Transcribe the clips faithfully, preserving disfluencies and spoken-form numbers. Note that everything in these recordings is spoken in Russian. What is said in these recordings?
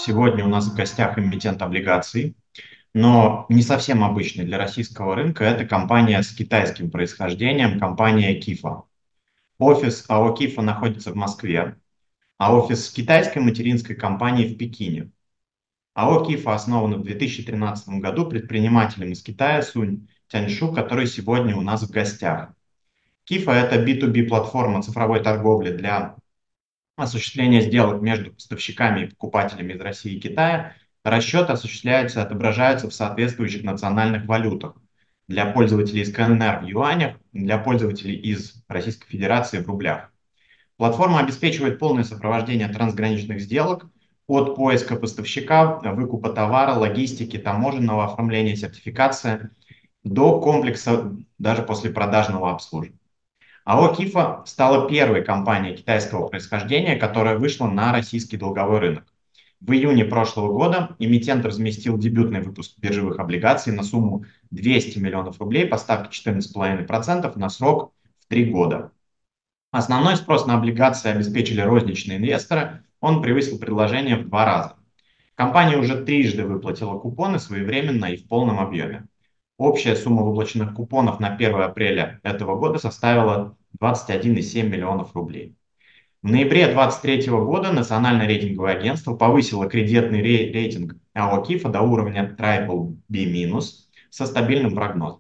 Сегодня у нас в гостях эмитент облигаций, но не совсем обычный для российского рынка. Это компания с китайским происхождением, компания Кифа. Офис АО Кифа находится в Москве, а офис китайской материнской компании в Пекине. АО Кифа основана в две тысячи тринадцатом году предпринимателем из Китая Сунь Тяньшу, который сегодня у нас в гостях. Кифа – это би ту би платформа цифровой торговли для осуществления сделок между поставщиками и покупателями из России и Китая. Расчеты осуществляются и отображаются в соответствующих национальных валютах. Для пользователей из КНР в юанях, для пользователей из Российской Федерации в рублях. Платформа обеспечивает полное сопровождение трансграничных сделок от поиска поставщика, выкупа товара, логистики, таможенного оформления, сертификации до комплекса даже после продажного обслуживания. АО Кифа стала первой компанией китайского происхождения, которая вышла на российский долговой рынок. В июне прошлого года эмитент разместил дебютный выпуск биржевых облигаций на сумму двести миллионов рублей по ставке четырнадцать целых пять десятых процента на срок в три года. Основной спрос на облигации обеспечили розничные инвесторы, он превысил предложение в два раза. Компания уже трижды выплатила купоны своевременно и в полном объеме. Общая сумма выплаченных купонов на первое апреля этого года составила двадцать один целых семь десятых миллионов рублей. В ноябре две тысячи двадцать третьего года Национальное рейтинговое агентство повысило кредитный рейтинг АО Кифа до уровня трипл би минус со стабильным прогнозом.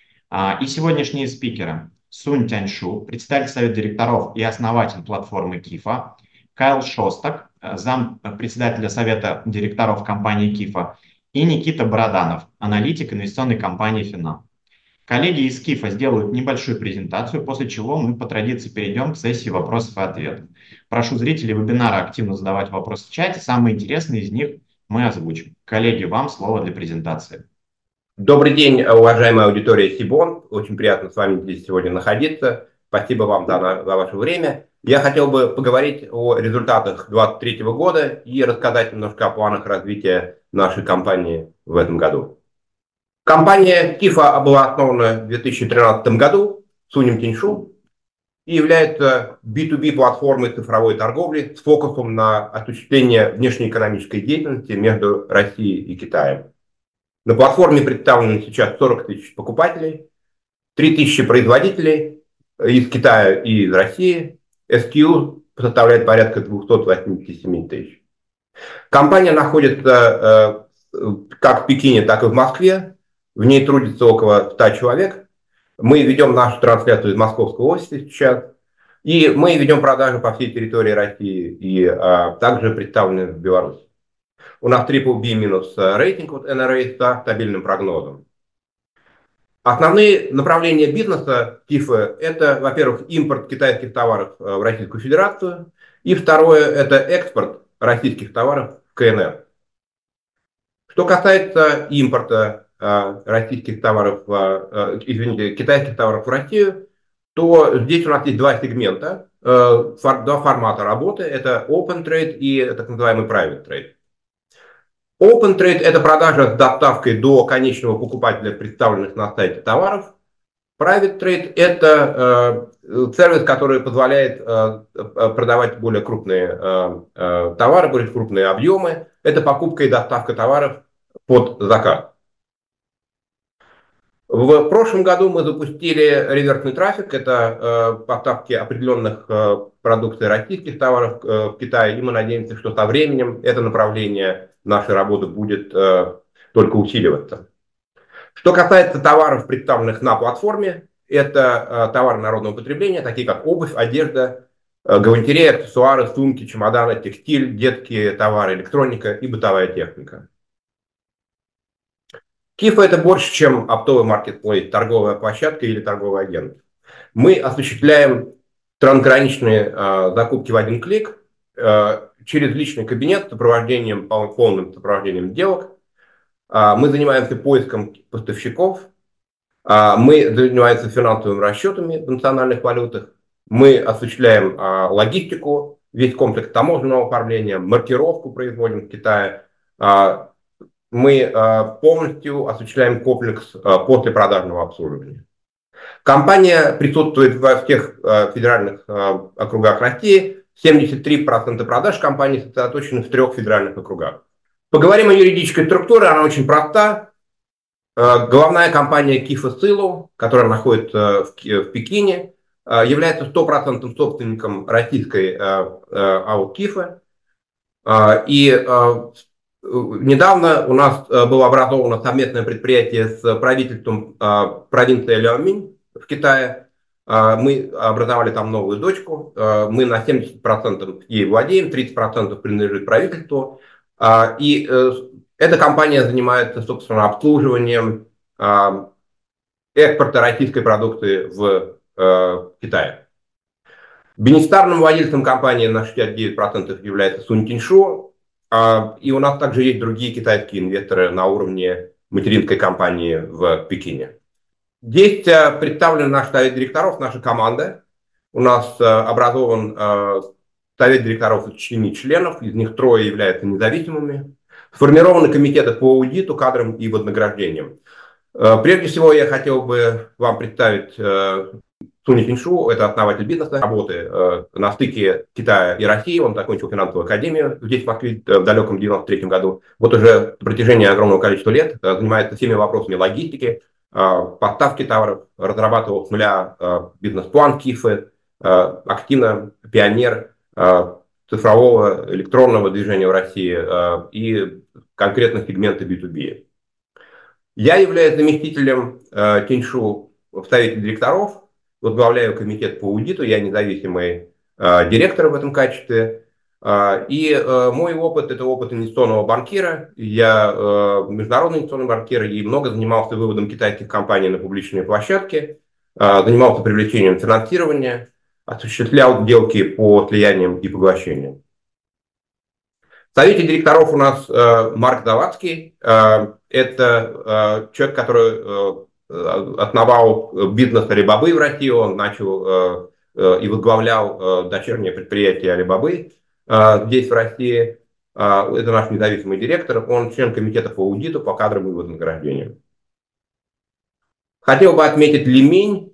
И сегодняшние спикеры: Сунь Тяньшу, председатель совета директоров и основатель платформы Кифа; Кайл Шостак, зам председателя совета директоров компании Кифа; и Никита Бороданов, аналитик инвестиционной компании Финам. Коллеги из Кифа сделают небольшую презентацию, после чего мы по традиции перейдем к сессии вопросов и ответов. Прошу зрителей вебинара активно задавать вопросы в чате, самые интересные из них мы озвучим. Коллеги, вам слово для презентации. Добрый день, уважаемая аудитория Сибон. Очень приятно с вами здесь сегодня находиться. Спасибо вам за, за ваше время. Я хотел бы поговорить о результатах две тысячи двадцать третьего года и рассказать немножко о планах развития нашей компании в этом году. Компания Кифа была основана в две тысячи тринадцатом году Сунем Тяньшу и является би ту би платформой цифровой торговли с фокусом на осуществление внешнеэкономической деятельности между Россией и Китаем. На платформе представлены сейчас сорок тысяч покупателей, три тысячи производителей из Китая и из России. эс кей ю составляет порядка двухсот восьмидесяти семи тысяч. Компания находится э, как в Пекине, так и в Москве. В ней трудится около ста человек. Мы ведем нашу трансляцию из московского офиса сейчас. И мы ведем продажи по всей территории России и э, также представлены в Беларуси. У нас трипл би минус рейтинг от эн эр эй со стабильным прогнозом. Основные направления бизнеса Кифа – это, во-первых, импорт китайских товаров в Российскую Федерацию, и второе – это экспорт российских товаров в ка эн эр. Что касается импорта э, российских товаров, э, извините, китайских товаров в Россию, то здесь у нас есть два сегмента, э, фор, два формата работы – это Open Trade и так называемый Private Trade. Open Trade – это продажа с доставкой до конечного покупателя представленных на сайте товаров. Private Trade – это э, сервис, который позволяет э, продавать более крупные э, э, товары, более крупные объемы. Это покупка и доставка товаров под заказ. В прошлом году мы запустили реверсный трафик, это э, поставки определенных э, продукций российских товаров э, в Китай, и мы надеемся, что со временем это направление нашей работы будет э, только усиливаться. Что касается товаров, представленных на платформе, это э, товары народного потребления, такие как обувь, одежда, э, галантерея, аксессуары, сумки, чемоданы, текстиль, детские товары, электроника и бытовая техника. Кифа – это больше, чем оптовый маркетплейс, торговая площадка или торговый агент. Мы осуществляем трансграничные э, закупки в один клик э, через личный кабинет с сопровождением, полным сопровождением сделок. Э, мы занимаемся поиском поставщиков. Э, мы занимаемся финансовыми расчетами в национальных валютах. Мы осуществляем э, логистику, весь комплекс таможенного оформления, маркировку производим в Китае. Э, Мы э, полностью осуществляем комплекс э, послепродажного обслуживания. Компания присутствует во всех э, федеральных э, округах России. семьдесят три процента продаж компании сосредоточены в трех федеральных округах. Поговорим о юридической структуре, она очень проста. Головная компания Кифа Силу, которая находится в Пекине, является стопроцентным собственником российской АО Кифа. И недавно у нас было образовано совместное предприятие с правительством провинции Ляньминь в Китае. Мы образовали там новую дочку. Мы на семьдесят процентов ей владеем, тридцать процентов принадлежит правительству. И эта компания занимается, собственно, обслуживанием экспорта российской продукции в Китае. Бенефициарным владельцем компании на шестьдесят девять процентов является Сунь Тиньшу. И у нас также есть другие китайские инвесторы на уровне материнской компании в Пекине. Здесь представлен наш совет директоров, наша команда. У нас образован совет директоров из семи членов, из них трое являются независимыми. Сформированы комитеты по аудиту, кадрам и вознаграждениям. Прежде всего, я хотел бы вам представить Сунь Тиньшу, это основатель бизнеса, работы на стыке Китая и России. Он закончил финансовую академию здесь, в Москве, в далеком девяносто третьем году. Вот уже на протяжении огромного количества лет занимается всеми вопросами логистики, поставки товаров, разрабатывал с нуля бизнес-план Кифы, активно пионер цифрового электронного движения в России и конкретно сегменты би ту би. Я являюсь заместителем Тиньшу в совете директоров, возглавляю комитет по аудиту, я независимый директор в этом качестве. И мой опыт – это опыт инвестиционного банкира. Я международный инвестиционный банкир и много занимался выводом китайских компаний на публичные площадки, занимался привлечением финансирования, осуществлял сделки по слияниям и поглощениям. В совете директоров у нас Марк Завадский. Это человек, который основал бизнес Alibaba в России. Он начал и возглавлял дочернее предприятие Alibaba здесь, в России. Это наш независимый директор. Он член комитета по аудиту, по кадрам и вознаграждениям. Хотел бы отметить Ли Минь.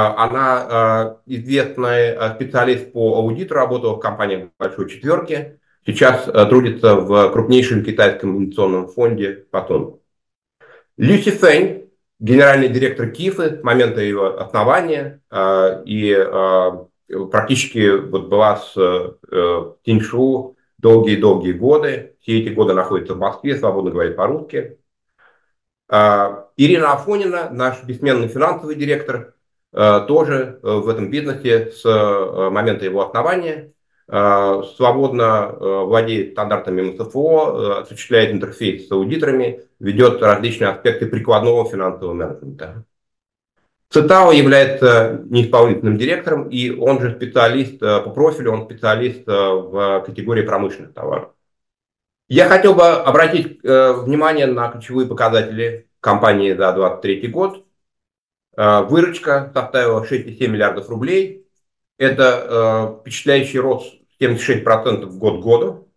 Она известный специалист по аудиту, работала в компании Большой Четверки. Сейчас трудится в крупнейшем китайском инвестиционном фонде Патон. Лю Сифэнь, генеральный директор Кифы с момента его основания, и практически вот была с Тиньшу долгие-долгие годы. Все эти годы находится в Москве, свободно говорит по-русски. Ирина Афонина, наш бессменный финансовый директор, тоже в этом бизнесе с момента его основания. Свободно владеет стандартами эм эс эф о, осуществляет интерфейс с аудиторами, ведет различные аспекты прикладного финансового менеджмента. Цитао является неисполнительным директором, и он же специалист по профилю, он специалист в категории промышленных товаров. Я хотел бы обратить внимание на ключевые показатели компании за двадцать третий год. Выручка составила шесть целых семь десятых миллиардов рублей. Это э, впечатляющий рост семьдесят шесть процентов год к году.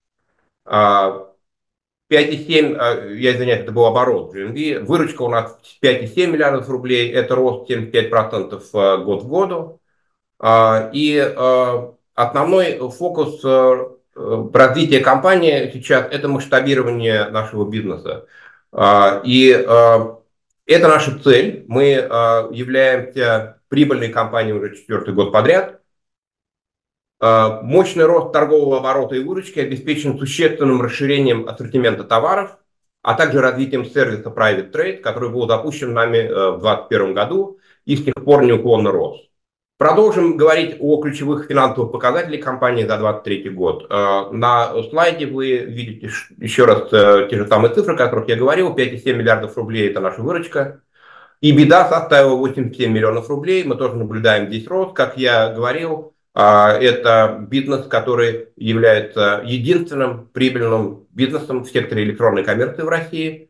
пять целых семь десятых, э, я извиняюсь, это был оборот джи эм ви. Выручка у нас пять целых семь десятых миллиардов рублей. Это рост семьдесят пять процентов э, год к году. Э, и э, основной фокус э, развития компании сейчас – это масштабирование нашего бизнеса. Э, и э, это наша цель. Мы э, являемся прибыльной компанией уже четвертый год подряд. Э, мощный рост торгового оборота и выручки обеспечен существенным расширением ассортимента товаров, а также развитием сервиса Private Trade, который был запущен нами э, в две тысячи двадцать первом году и с тех пор неуклонно рос. Продолжим говорить о ключевых финансовых показателях компании за две тысячи двадцать третий год. Э, на слайде вы видите еще раз э, те же самые цифры, о которых я говорил. пять целых семь десятых миллиардов рублей – это наша выручка. И беда составила восемьдесят семь миллионов рублей. Мы тоже наблюдаем здесь рост. Как я говорил, это бизнес, который является единственным прибыльным бизнесом в секторе электронной коммерции в России.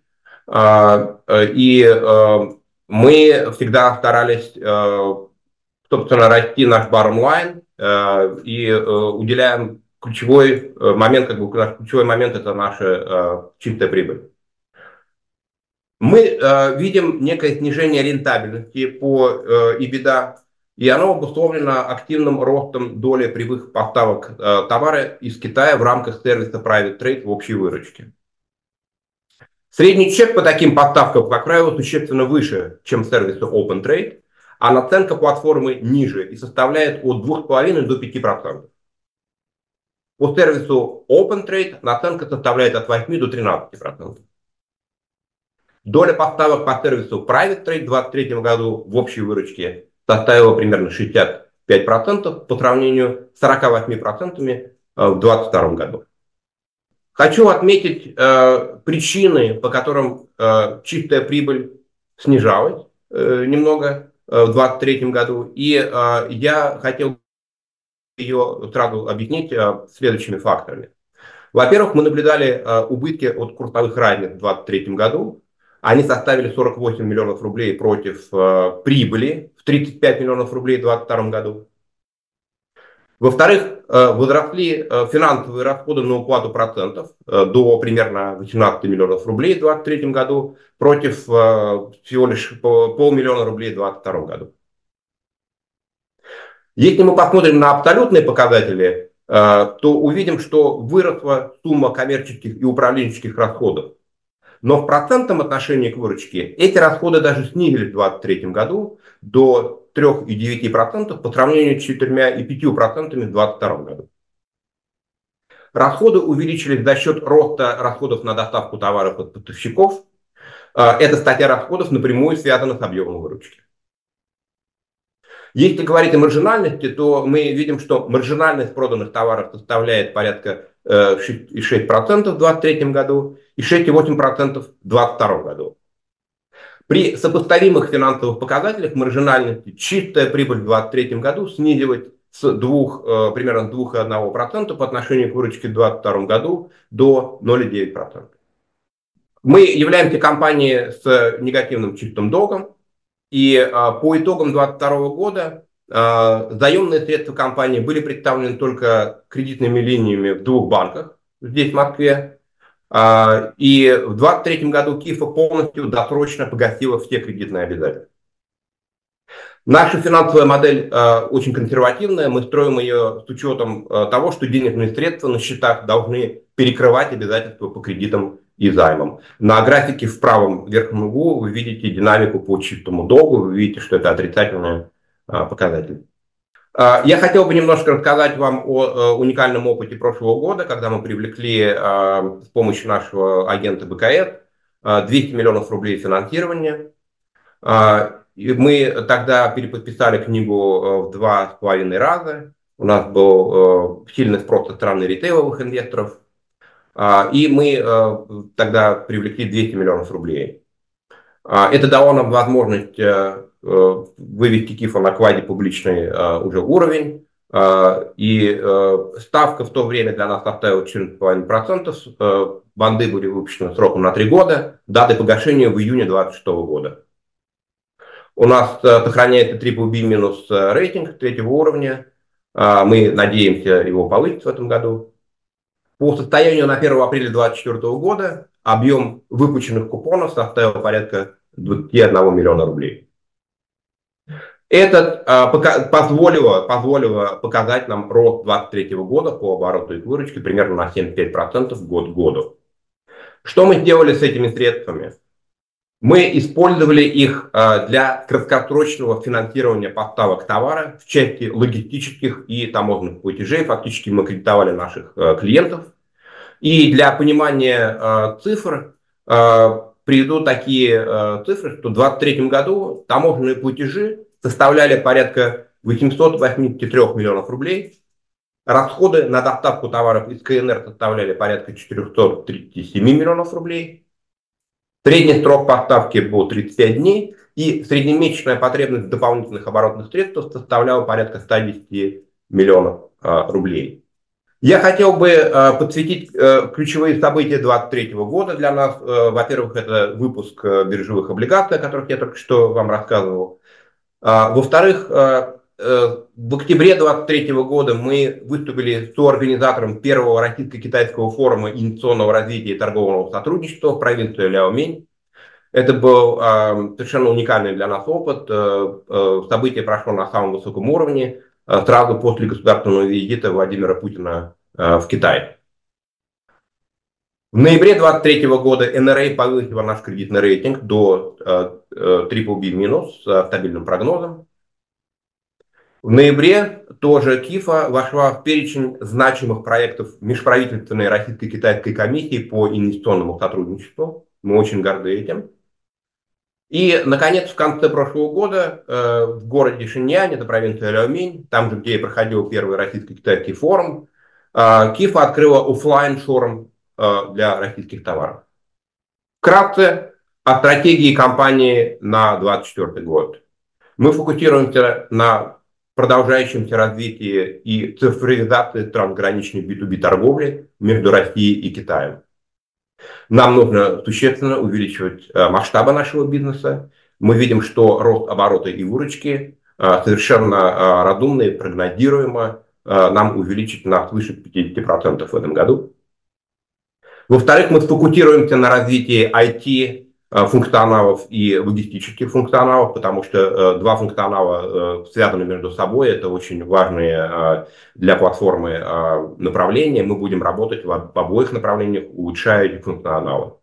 И мы всегда старались, собственно, расти наш bottom line и уделяем ключевой момент, как бы наш ключевой момент – это наша чистая прибыль. Мы э, видим некое снижение рентабельности по э, EBITDA, и оно обусловлено активным ростом доли прямых поставок э, товара из Китая в рамках сервиса Private Trade в общей выручке. Средний чек по таким поставкам, как правило, существенно выше, чем сервисы OpenTrade, а наценка платформы ниже и составляет от двух с половиной до пяти процентов. По сервису OpenTrade наценка составляет от восьми до тринадцати процентов. Доля поставок по сервису PrivateTrade в две тысячи двадцать третьем году в общей выручке составила примерно шестьдесят пять процентов по сравнению с сорока восьми процентами в две тысячи двадцать втором году. Хочу отметить э, причины, по которым э, чистая прибыль снижалась э, немного э, в две тысячи двадцать третьем году. И э, я хотел ее сразу объяснить э, следующими факторами. Во-первых, мы наблюдали э, убытки от курсовых разниц в две тысячи двадцать третьем году. Они составили сорок восемь миллионов рублей против э, прибыли в тридцать пять миллионов рублей в две тысячи двадцать втором году. Во-вторых, э, возросли э, финансовые расходы на уплату процентов э, до примерно восемнадцати миллионов рублей в две тысячи двадцать третьем году против э, всего лишь полмиллиона рублей в две тысячи двадцать втором году. Если мы посмотрим на абсолютные показатели, э, то увидим, что выросла сумма коммерческих и управленческих расходов. Но в процентном отношении к выручке эти расходы даже снизились в две тысячи двадцать третьем году до трёх целых девяти десятых процента по сравнению с четырьмя целыми пятью процентами в две тысячи двадцать втором году. Расходы увеличились за счет роста расходов на доставку товаров от поставщиков. Эта статья расходов напрямую связана с объемом выручки. Если говорить о маржинальности, то мы видим, что маржинальность проданных товаров составляет порядка шесть целых шесть десятых процента в две тысячи двадцать третьем году и шесть целых восемь десятых процента в две тысячи двадцать втором году. При сопоставимых финансовых показателях маржинальности чистая прибыль в две тысячи двадцать третьем году снизилась с двух, примерно двух целых одного десятого процента по отношению к выручке в две тысячи двадцать втором году до ноль целых девяти десятых процента. Мы являемся компанией с негативным чистым долгом. И а, по итогам две тысячи двадцать второго года а, заемные средства компании были представлены только кредитными линиями в двух банках здесь, в Москве. А, и в две тысячи двадцать третьем году Кифа полностью досрочно погасила все кредитные обязательства. Наша финансовая модель а, очень консервативная. Мы строим ее с учетом а, того, что денежные средства на счетах должны перекрывать обязательства по кредитам и займам. На графике в правом верхнем углу вы видите динамику по чистому долгу, вы видите, что это отрицательный а, показатель. А, я хотел бы немножко рассказать вам о, о уникальном опыте прошлого года, когда мы привлекли а, с помощью нашего агента БКС а, двести миллионов рублей финансирования. А, и мы тогда переподписали книгу в два с половиной раза. У нас был а, сильный спрос со стороны ритейловых инвесторов. И мы тогда привлекли двести миллионов рублей. Это дало нам возможность вывести Кифа на квази-публичный уже уровень. И ставка в то время для нас составила четырнадцать целых пять десятых процента. Банды были выпущены сроком на три года. Даты погашения в июне две тысячи двадцать шестого года. У нас сохраняется трипл би минус рейтинг третьего уровня. Мы надеемся его повысить в этом году. По состоянию на первое апреля две тысячи двадцать четвёртого года объем выпущенных купонов составил порядка двадцать один миллиона рублей. Это а, пока, позволило, позволило показать нам рост две тысячи двадцать третьего года по обороту и выручке примерно на семьдесят пять процентов год к году. Что мы сделали с этими средствами? Мы использовали их а, для краткосрочного финансирования поставок товара в части логистических и таможенных платежей. Фактически мы кредитовали наших а, клиентов. И для понимания э, цифр э, приведу такие э, цифры, что в две тысячи двадцать третьем году таможенные платежи составляли порядка восемьсот восемьдесят три миллионов рублей, расходы на доставку товаров из КНР составляли порядка четыреста тридцать семь миллионов рублей, средний срок поставки был тридцать пять дней, и среднемесячная потребность в дополнительных оборотных средствах составляла порядка ста десяти миллионов э, рублей. Я хотел бы э, подсветить э, ключевые события две тысячи двадцать третьего года для нас. Э, во-первых, это выпуск э, биржевых облигаций, о которых я только что вам рассказывал. А, во-вторых, э, э, в октябре две тысячи двадцать третьего года мы выступили соорганизатором первого российско-китайского форума инвестиционного развития и торгового сотрудничества в провинции Ляомень. Это был э, совершенно уникальный для нас опыт. Э, э, событие прошло на самом высоком уровне, сразу после государственного визита Владимира Путина в Китай. В ноябре две тысячи двадцать третьего года эн эр эй повысила наш кредитный рейтинг до трипл би минус с стабильным прогнозом. В ноябре тоже Кифа вошла в перечень значимых проектов межправительственной российско-китайской комиссии по инвестиционному сотрудничеству. Мы очень горды этим. И, наконец, в конце прошлого года э, в городе Шиньян, это провинция Ляоминь, там же, где и проходил первый российско-китайский форум, э, Кифа открыла офлайн шоурум э, для российских товаров. Вкратце о стратегии компании на две тысячи двадцать четвёртый год. Мы фокусируемся на продолжающемся развитии и цифровизации трансграничной би ту би торговли между Россией и Китаем. Нам нужно существенно увеличивать масштабы нашего бизнеса. Мы видим, что рост оборота и выручки совершенно разумно и прогнозируемо нам увеличить на свыше пятьдесят процентов в этом году. Во-вторых, мы сфокусируемся на развитии ай ти функционалов и логистических функционалов, потому что два функционала связаны между собой. Это очень важные для платформы направления. Мы будем работать в обоих направлениях, улучшая эти функционалы.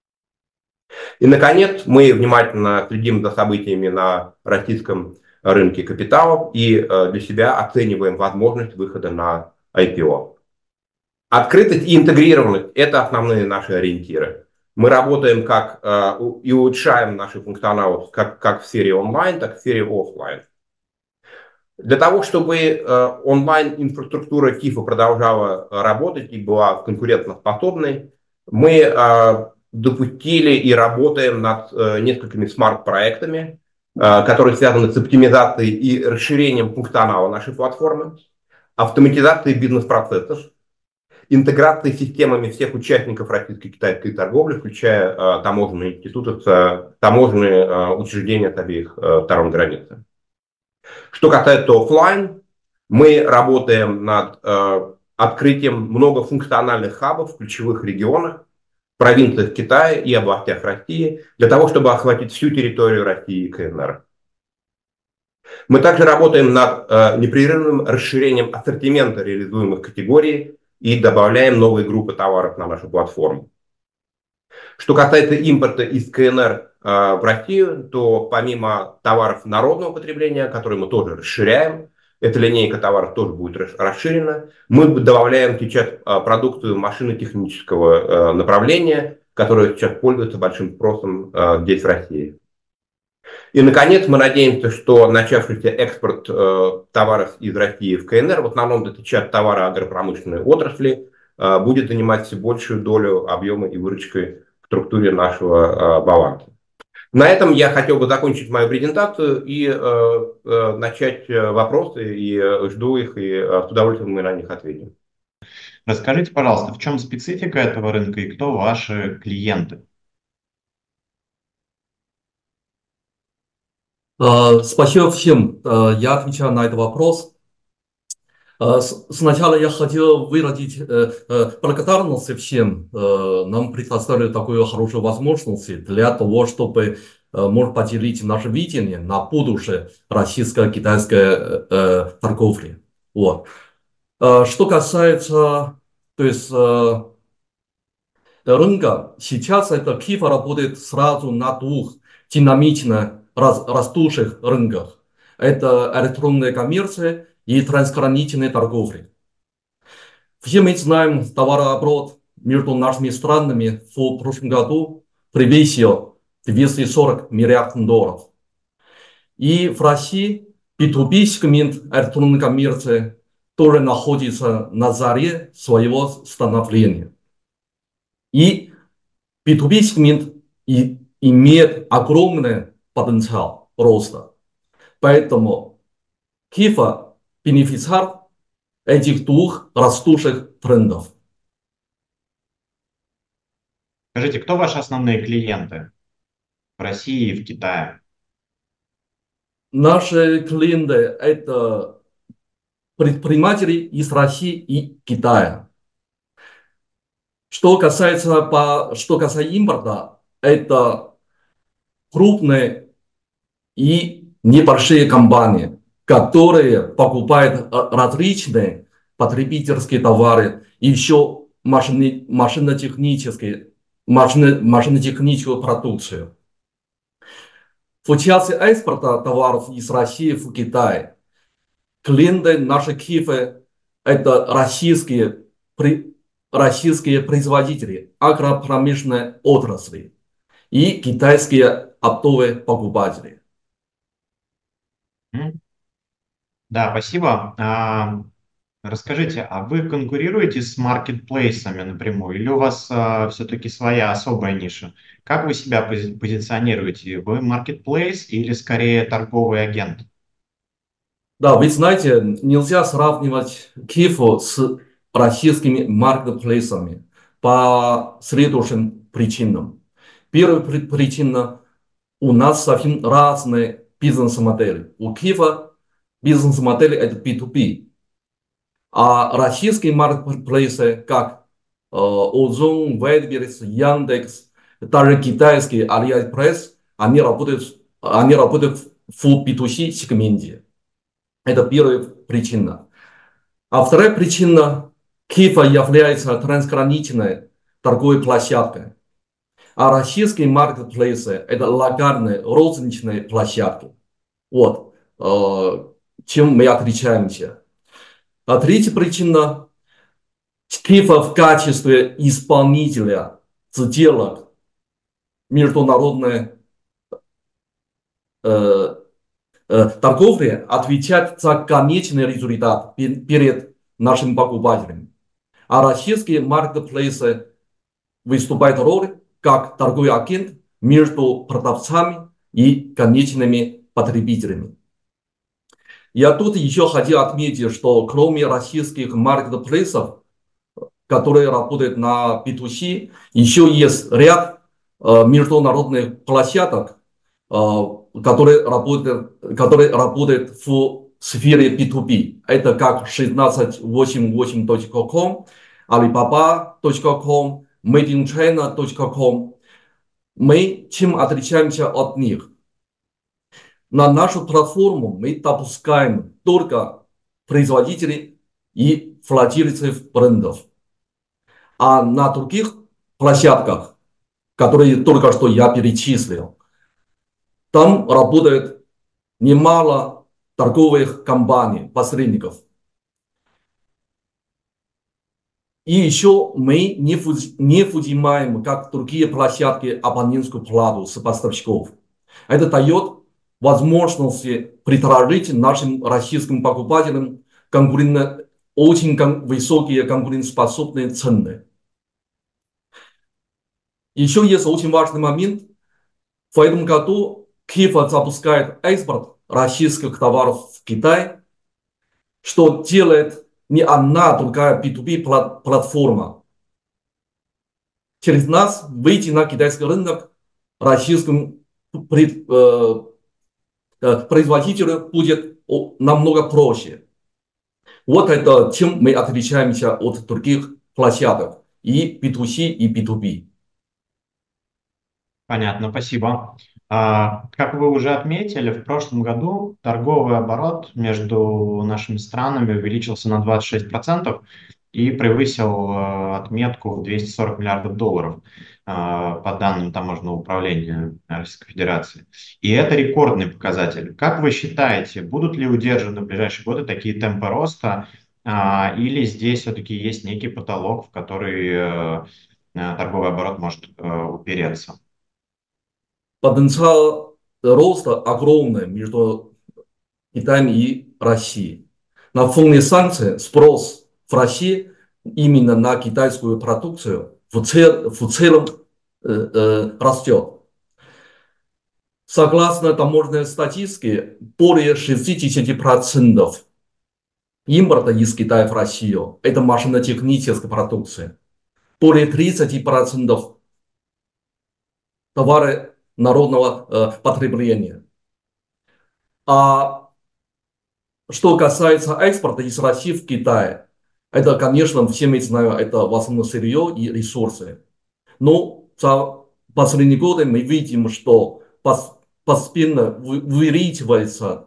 И, наконец, мы внимательно следим за событиями на российском рынке капиталов и для себя оцениваем возможность выхода на ай пи о. Открытость и интегрированность – это основные наши ориентиры. Мы работаем как, э, и улучшаем наши функционалы как, как в сфере онлайн, так и в сфере офлайн. Для того, чтобы э, онлайн-инфраструктура Кифа продолжала работать и была конкурентоспособной, мы э, допустили и работаем над э, несколькими смарт-проектами, э, которые связаны с оптимизацией и расширением функционала нашей платформы, автоматизацией бизнес-процессов, интеграции с системами всех участников российско-китайской торговли, включая э, таможенные институты, э, таможенные э, учреждения с обеих э, сторон границы. Что касается офлайн, мы работаем над э, открытием многофункциональных хабов в ключевых регионах, провинциях Китая и областях России, для того, чтобы охватить всю территорию России и ка эн эр. Мы также работаем над э, непрерывным расширением ассортимента реализуемых категорий и добавляем новые группы товаров на нашу платформу. Что касается импорта из ка эн эр э, в Россию, то помимо товаров народного потребления, которые мы тоже расширяем, эта линейка товаров тоже будет расширена, мы добавляем сейчас э, продукцию машинно-технического э, направления, которая сейчас пользуется большим спросом э, здесь, в России. И, наконец, мы надеемся, что начавшийся экспорт э, товаров из России в ка эн эр, в основном это сейчас товары агропромышленной отрасли, э, будет занимать все большую долю объема и выручкой в структуре нашего э, баланса. На этом я хотел бы закончить мою презентацию и э, э, начать вопросы, и э, жду их, и э, с удовольствием мы на них ответим. Расскажите, пожалуйста, в чем специфика этого рынка и кто ваши клиенты? Спасибо всем. Я отвечаю на этот вопрос. Сначала я хотел выразить благодарность всем. Нам предоставили такую хорошую возможность для того, чтобы может поделить наше видение на будущее российско-китайской торговли. Вот. Что касается, то есть, рынка, сейчас это Кифа работает сразу на двух динамично растущих рынках. Это электронная коммерция и трансграничная торговля. Все мы знаем, товарооборот между нашими странами в прошлом году превысил двести сорок миллиардов долларов. И в России би ту би сегмент электронной коммерции тоже находится на заре своего становления. И би ту би сегмент и имеет огромный потенциал роста. Поэтому Кифа бенефициар этих двух растущих трендов. Скажите, кто ваши основные клиенты в России и в Китае? Наши клиенты – это предприниматели из России и Китая. Что касается, по, что касается импорта, это крупные и небольшие компании, которые покупают различные потребительские товары и еще машини- машинно-технические, машино- машинно-техническую продукцию. В части экспорта товаров из России в Китай, клиенты нашей Кифы– это российские, при- российские производители агропромышленной отрасли и китайские оптовые покупатели. М? Да, спасибо. А, расскажите, а вы конкурируете с маркетплейсами напрямую, или у вас все-таки своя особая ниша? Как вы себя пози- позиционируете? Вы маркетплейс или скорее торговый агент? Да, вы знаете, нельзя сравнивать Кифу с российскими маркетплейсами по следующим причинам. Первая при- причина– у нас совсем разные бизнес-модели. У Кифа бизнес-модель– это би ту би, а российские маркетплейсы, как э, Озон, Wildberries, Яндекс, даже китайские AliExpress, они работают, они работают в би ту си сегменте. Это первая причина. А вторая причина, Кифа является трансграничной торговой площадкой. А российские маркетплейсы– это локальные розничные площадки. Вот, э, чем мы отличаемся. А третья причина, Кифа в качестве исполнителя сделок международной э, э, торговли отвечает за конечный результат перед нашими покупателями. А российские маркетплейсы выступают роль как торговый агент между продавцами и конечными потребителями. Я тут еще хотел отметить, что кроме российских маркетплейсов, которые работают на би ту си, еще есть ряд э, международных площадок, э, которые работают, которые работают в сфере би ту би. Это как шестнадцать восемьдесят восемь точка ком, Alibaba точка ком, made in china точка ком. Мы чем отличаемся от них? На нашу платформу мы допускаем только производителей и владельцев брендов. А на других площадках, которые только что я перечислил, там работает немало торговых компаний, посредников. И еще мы не, фуз, не взимаем, как другие площадки, абонентскую плату с поставщиков. Это дает возможности предложить нашим российским покупателям конкурентно, очень кон, высокие конкурентоспособные цены. Еще есть очень важный момент. В этом году Кифа запускает экспорт российских товаров в Китай, что делает не одна другая би ту би платформа. Через нас выйти на китайский рынок российским производителю будет намного проще. Вот это чем мы отличаемся от других площадок и би ту си, и би ту би. Понятно, спасибо. А, как вы уже отметили, в прошлом году торговый оборот между нашими странами увеличился на двадцать шесть процентов и превысил э, отметку в двести сорок миллиардов долларов э, по данным таможенного управления Российской Федерации. И это рекордный показатель. Как вы считаете, будут ли удержаны в ближайшие годы такие темпы роста, а, или здесь все-таки есть некий потолок, в который э, э, торговый оборот может э, упереться? Потенциал роста огромный между Китаем и Россией. На фоне санкций спрос в России именно на китайскую продукцию в, цел, в целом э, э, растет. Согласно таможенной статистике, более шестьдесят процентов импорта из Китая в Россию– это машинно-техническая продукция. Более тридцать процентов товары народного э, потребления. А что касается экспорта из России в Китай, это, конечно, все мы знаем, это в основном сырье и ресурсы. Но за последние годы мы видим, что постепенно увеличивается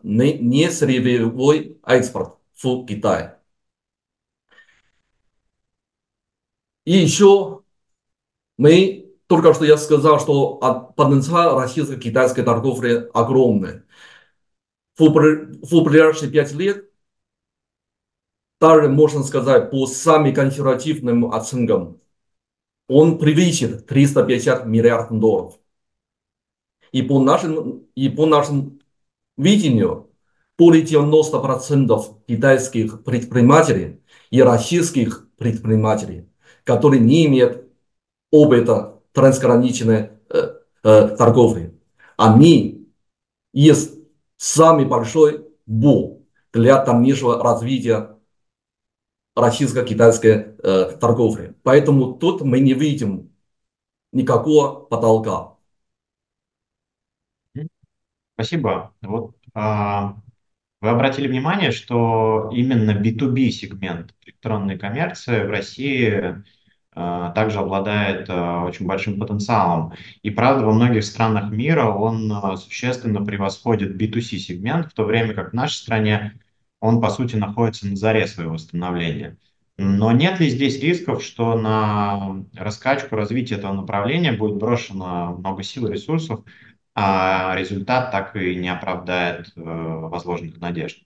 несырьевой экспорт в Китай. И еще мы, только что я сказал, что потенциал российско-китайской торговли огромный. В ближайшие пять лет, даже можно сказать, по самым консервативным оценкам, он превысит триста пятьдесят миллиардов долларов. И по нашим, и по нашему видению, более девяноста процентов китайских предпринимателей и российских предпринимателей, которые не имеют опыта трансграничной э, э, торговли, они есть самый большой бул для дальнейшего развития российско-китайской э, торговли. Поэтому тут мы не видим никакого потолка. Спасибо. Вот, а, вы обратили внимание, что именно би ту би сегмент электронной коммерции в России а, также обладает а, очень большим потенциалом. И правда, во многих странах мира он а, существенно превосходит би ту си сегмент, в то время как в нашей стране он, по сути, находится на заре своего становления. Но нет ли здесь рисков, что на раскачку развития этого направления будет брошено много сил и ресурсов, а результат так и не оправдает э, возложенных надежд?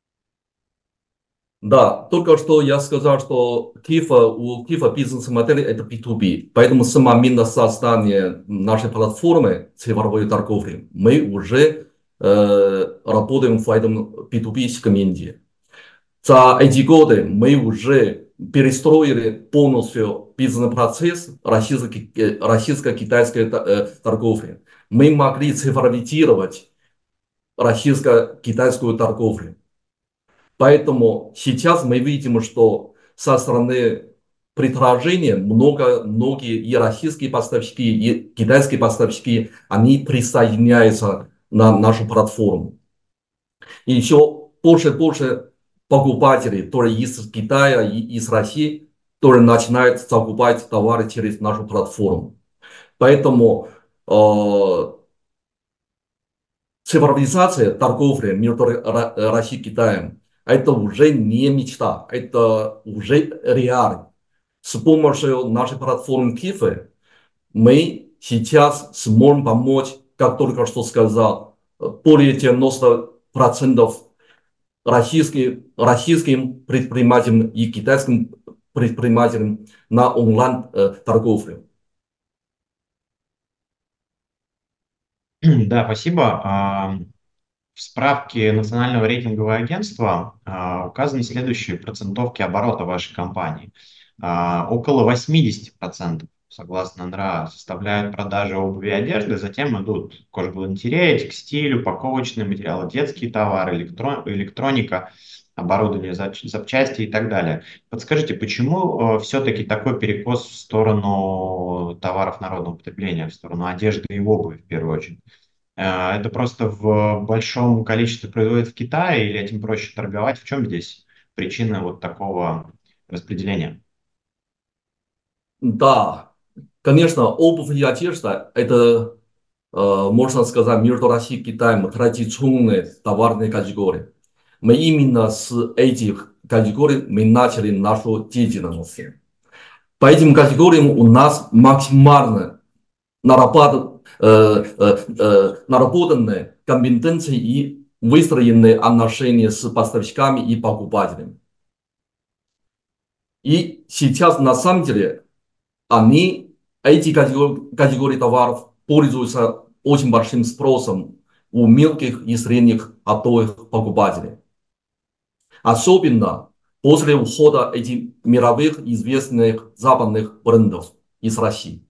Да, только что я сказал, что Кифа, у Кифа бизнес-модель это би ту би. Поэтому с момента создания нашей платформы цифровой торговли мы уже э, работаем в этом би ту би сегменте. За эти годы мы уже перестроили полностью бизнес-процесс российско- российско-китайской э, торговли. Мы могли цифровизировать российско-китайскую торговлю. Поэтому сейчас мы видим, что со стороны предложения много, многие и российские поставщики, и китайские поставщики, они присоединяются на нашу платформу. И еще больше и больше покупателей, тоже из Китая и из России, тоже начинают закупать товары через нашу платформу. Поэтому э, цифровизация торговли между Россией и Китаем это уже не мечта, это уже реально. С помощью нашей платформы Кифы мы сейчас сможем помочь, как только что сказал, более девяноста процентов российским, российским предпринимателям и китайским предпринимателям на онлайн-торговле. Да, спасибо. А, В справке Национального рейтингового агентства а, указаны следующие процентовки оборота вашей компании. А, Около восемьдесят процентов, согласно эн эр а, составляют продажи обуви и одежды, затем идут кожгалантерея, текстиль, упаковочные материалы, детские товары, электро- электроника, оборудование, зап- запчасти и так далее. Подскажите, почему все-таки такой перекос в сторону товаров народного потребления, в сторону одежды и обуви в первую очередь? Э, Это просто в большом количестве производят в Китае или этим проще торговать? В чем здесь причина вот такого распределения? Да, конечно, обувь и одежда – это, э, можно сказать, между Россией и Китаем традиционные товарные категории. Мы именно с этих категорий мы начали нашу деятельность. По этим категориям у нас максимально наработ- э, э, э, наработанные компетенции и выстроенные отношения с поставщиками и покупателями. И сейчас на самом деле они, эти категории, категории товаров пользуются очень большим спросом у мелких и средних оптовых покупателей. Особенно после ухода этих мировых известных западных брендов из России.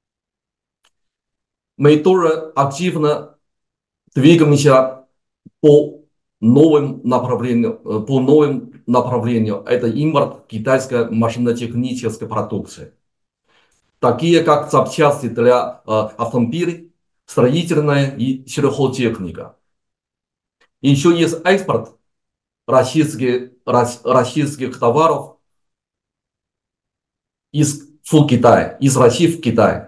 Мы тоже активно двигаемся по новым направлениям, по новым направлениям. Это импорт китайской машинно-технической продукции. Такие как запчасти для э, автомобилей, строительная и сельхозтехника. И еще есть экспорт российских, российских товаров из в Китай, из России в Китай.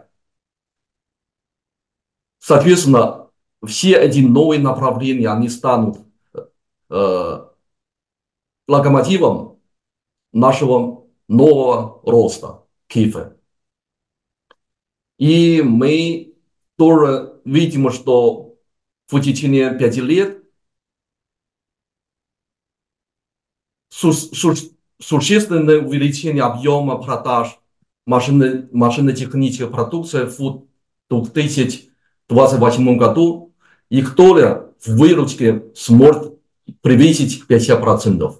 Соответственно, все эти новые направления, они станут э, локомотивом нашего нового роста. Кифа. И мы тоже видим, что в течение пяти лет су- су- существенное увеличение объема продаж машины, машинно-технической продукции в две тысячи двадцать восьмом году, и которая в выручке сможет превысить пятьдесят процентов.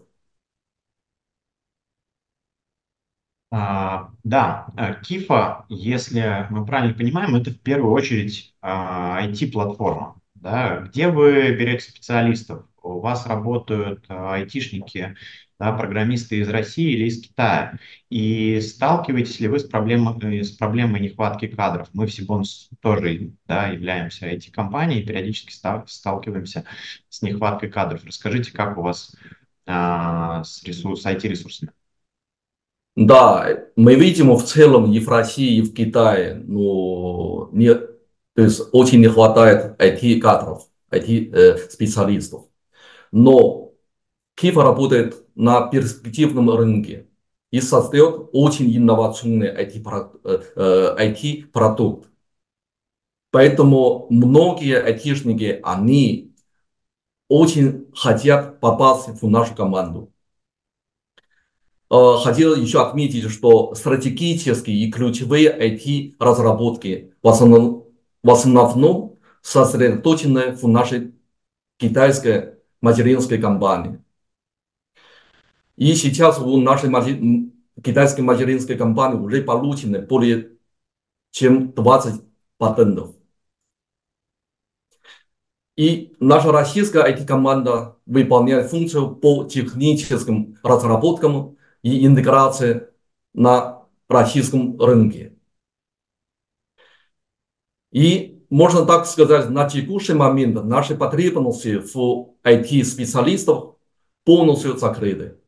А, да, э, Кифа, если мы правильно понимаем, это в первую очередь а, ай ти-платформа. Да? Где вы берете специалистов? У вас работают а, айтишники, да, программисты из России или из Китая? И сталкиваетесь ли вы с проблемой, с проблемой нехватки кадров? Мы в Сибонс тоже, да, являемся ай ти-компанией, периодически ста- сталкиваемся с нехваткой кадров. Расскажите, как у вас а, с, ресурс, с ай ти-ресурсами? Да, мы видим в целом и в России, и в Китае, ну, не, то есть очень не хватает ай ти-кадров, ай ти-специалистов. Но Киев работает на перспективном рынке и создает очень инновационный ай ти-продукт. Поэтому многие айтишники, они очень хотят попасть в нашу команду. Хотел еще отметить, что стратегические и ключевые ай ти-разработки в основном, в основном сосредоточены в нашей китайской материнской компании. И сейчас у нашей матери- китайской материнской компании уже получено более чем двадцать патентов. И наша российская ай ти-команда выполняет функцию по техническим разработкам и интеграции на российском рынке. И можно так сказать, на текущий момент наши потребности в ай ти-специалистах полностью закрыты.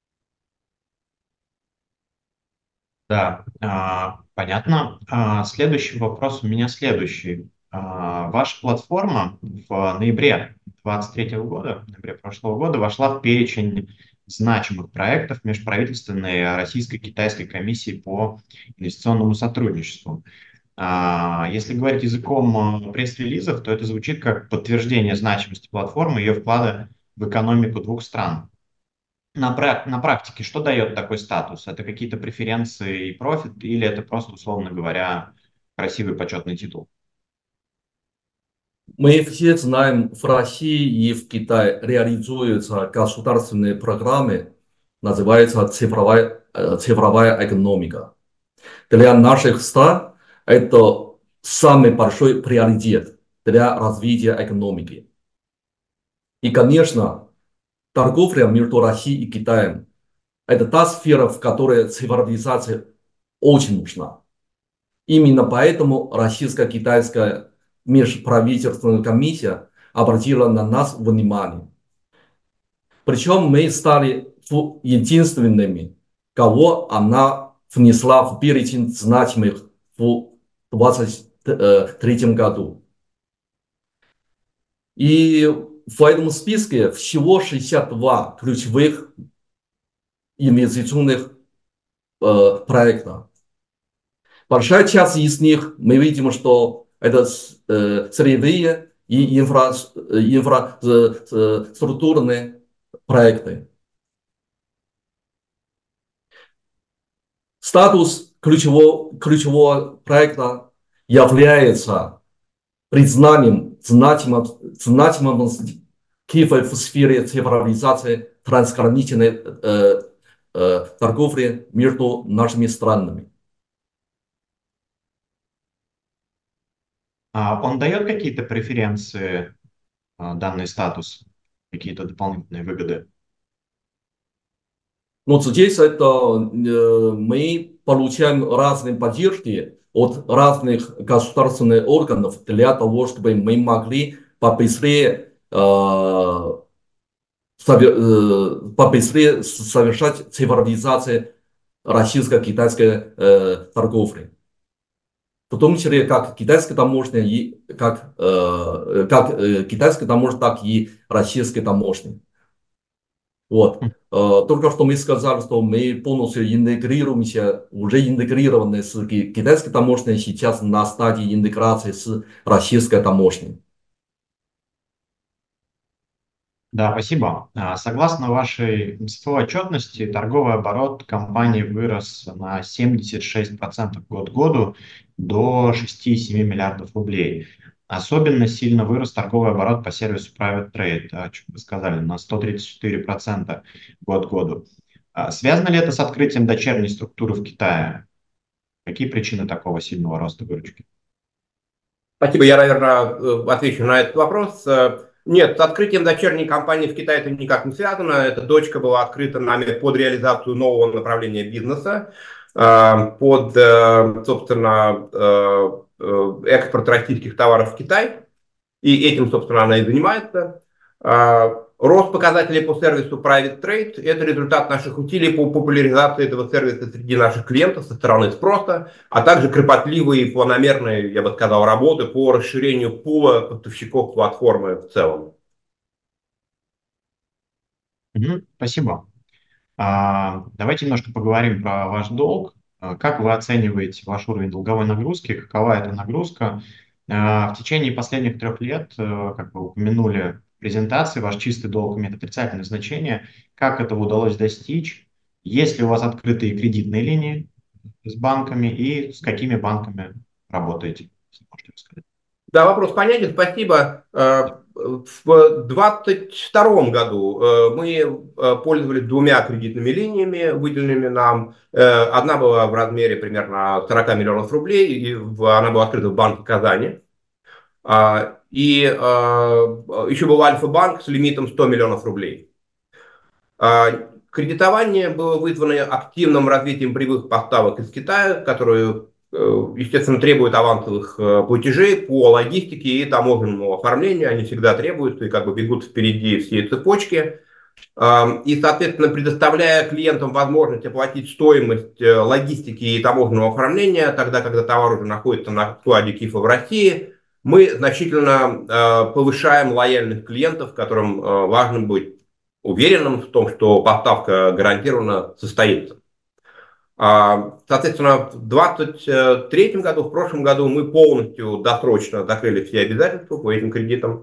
Да, а, понятно. А, следующий вопрос у меня следующий. А, ваша платформа в ноябре двадцать третьего года, в ноябре прошлого года вошла в перечень значимых проектов Межправительственной Российско-Китайской комиссии по инвестиционному сотрудничеству. А, если говорить языком а, пресс-релизов, то это звучит как подтверждение значимости платформы и ее вклада в экономику двух стран. На, прак- на практике что дает такой статус? Это какие-то преференции и профит, или это просто, условно говоря, красивый почетный титул? Мы все знаем, в России и в Китае реализуются государственные программы, называется цифровая, э, цифровая экономика. Для наших стран это самый большой приоритет для развития экономики. И, конечно, торговля между Россией и Китаем – это та сфера, в которой цифровизация очень нужна. Именно поэтому российско-китайская межправительственная комиссия обратила на нас внимание. Причем мы стали единственными, кого она внесла в перечень значимых в двадцать третьем году. И в этом списке всего шестьдесят два ключевых инвестиционных э, проекта. Большая часть из них, мы видим, что это э, сырьевые и инфра, инфраструктурные проекты. Статус ключевого, ключевого проекта является признанием значимости Киева в сфере цифровизации трансграничной э, э, торговли между нашими странами. А он дает какие-то преференции, а, данный статус, какие-то дополнительные выгоды? Но здесь это э, мы получаем разные поддержки от разных государственных органов для того, чтобы мы могли побыстрее, э, сове- э, побыстрее совершать цифровизацию российско-китайской э, торговли. В том числе как китайская таможня, и как, э, как э, китайская таможня, так и российская таможня. Вот. Э, Только что мы сказали, что мы полностью интегрируемся, уже интегрированы с ки- китайской таможней, сейчас на стадии интеграции с российской таможней. Да, спасибо. А, Согласно вашей эм эс эф о отчетности, торговый оборот компании вырос на семьдесят шесть процентов год к году до шести-семи миллиардов рублей. Особенно сильно вырос торговый оборот по сервису Private Trade, о чем вы сказали, на сто тридцать четыре процента год к году. А Связано ли это с открытием дочерней структуры в Китае? Какие причины такого сильного роста выручки? Спасибо, я, наверное, отвечу на этот вопрос. Э, Нет, с открытием дочерней компании в Китае это никак не связано. Эта дочка была открыта нами под реализацию нового направления бизнеса, э, под, э, собственно, э, э, экспорт российских товаров в Китай. И этим, собственно, она и занимается. А, Рост показателей по сервису Private Trade – это результат наших усилий по популяризации этого сервиса среди наших клиентов со стороны спроса, а также кропотливой и планомерной, я бы сказал, работы по расширению пула поставщиков платформы в целом. Мгм, спасибо. А, Давайте немножко поговорим про ваш долг. А, Как вы оцениваете ваш уровень долговой нагрузки? Какова эта нагрузка? А, В течение последних трех лет, э, как вы упомянули в презентации, ваш чистый долг имеет отрицательное значение. Как этого удалось достичь? Есть ли у вас открытые кредитные линии с банками и с какими банками работаете? Если можете рассказать. Да, вопрос понятен, спасибо. Э, В двадцать втором году э, мы э, пользовались двумя кредитными линиями, выделенными нам. Э, Одна была в размере примерно сорок миллионов рублей, и в- она была открыта в Банке Казани. А, И э, еще был Альфа-банк с лимитом сто миллионов рублей. А, Кредитование было вызвано активным развитием прямых поставок из Китая, которые, э, естественно, требуют авансовых э, платежей по логистике и таможенному оформлению. Они всегда требуются и как бы бегут впереди всей цепочки. А, И, соответственно, предоставляя клиентам возможность оплатить стоимость э, логистики и таможенного оформления, тогда, когда товар уже находится на складе Кифа в России, мы значительно э, повышаем лояльных клиентов, которым э, важно быть уверенным в том, что поставка гарантированно состоится. А, Соответственно, в двадцать третьем году, в прошлом году мы полностью досрочно закрыли все обязательства по этим кредитам.